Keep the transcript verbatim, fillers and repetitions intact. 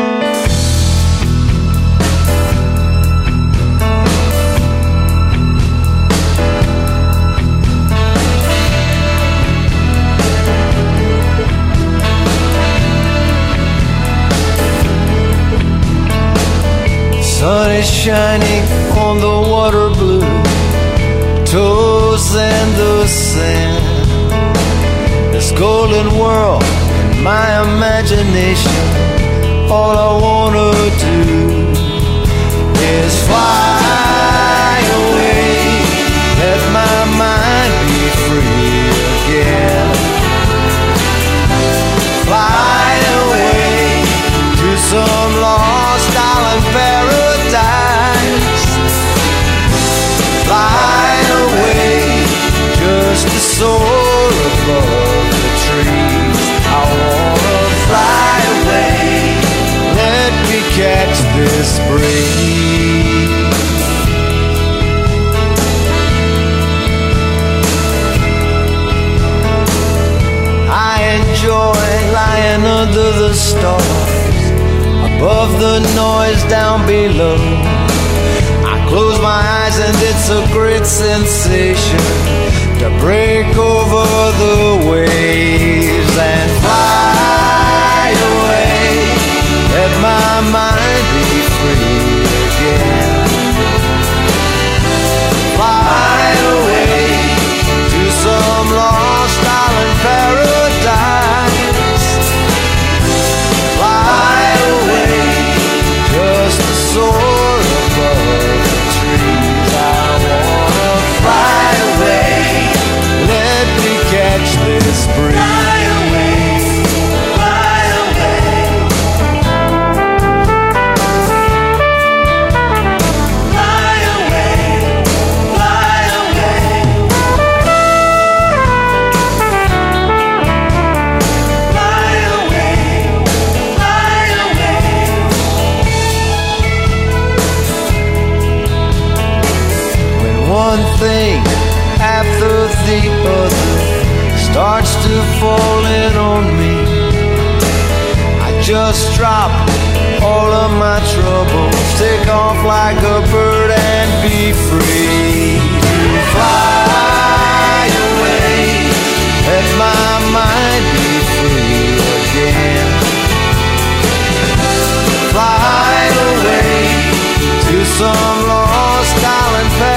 Sun is shining on the water blue, toes in the sand. This golden world in my imagination, all I wanna do is fly away, let my mind be free again. Fly away to some lost island paradise. Fly away just to soar above the trees. I wanna fly away, let me catch this breeze. I enjoy lying under the stars, above the noise down below. I close my eyes and it's a great sensation to break over the waves and fly away, let my mind be free again. Fly away to some lost island paradise. Fly away just to soar above the trees. I wanna fly away, let me catch this breeze. Fly away, fly away. Fly away, fly away. Fly away, fly away. When one thing after the other starts to fall in on me, I just drop all of my troubles, take off like a bird and be free. Fly away, let my mind be free again. Fly away to some lost island paradise.